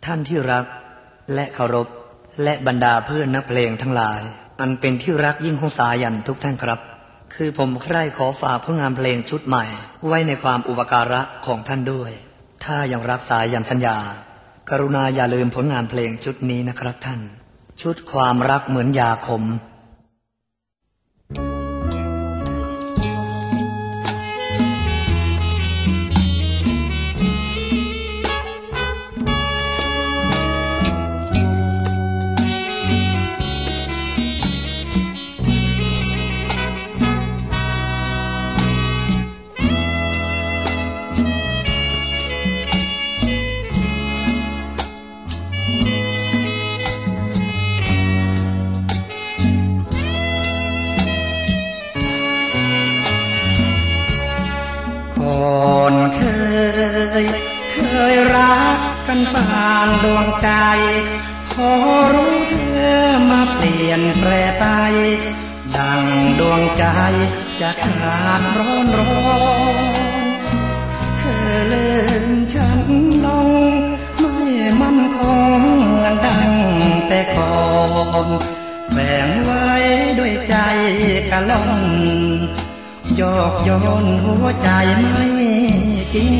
ท่านที่รักและเคารพและบรรดาเพื่อนนักเพลงทั้งหลายอันเป็นที่รักยิ่งของสายันทุกท่านครับคือผมใคร่ขอฝากผลงานเพลงชุดใหม่ไว้ในความอุปการะของท่านด้วยถ้ายังรักสายันสัญญากรุณาอย่าลืมผลงานเพลงชุดนี้นะครับท่านชุดความรักเหมือนยาขมเคยรักกันปานดวงใจพอรู้เธอมาเปลี่ยนแปรไปดังดวงใจจะขาดร้อนเธอลืมฉันลงไม่มั่นคงเหมือนดังแต่ก่อนแบ่งไว้ด้วยใจกะล่อนยอกย้อนหัวใจไม่จริง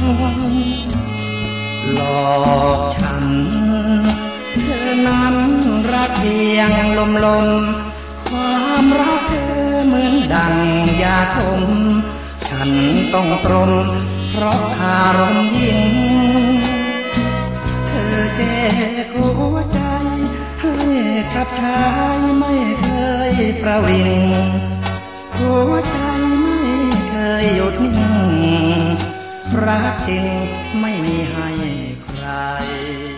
หลอกฉันเธอนั้นรักเพียงลมความรักเธอเหมือนดังยาขมฉันต้องตรนเพราะคารมยิ่งเธอแจกหัวใจให้กับชายไม่เคยประวิงหัวใจไม่เคยหยุดนิ่งรักจริงไม่มีให้ใคร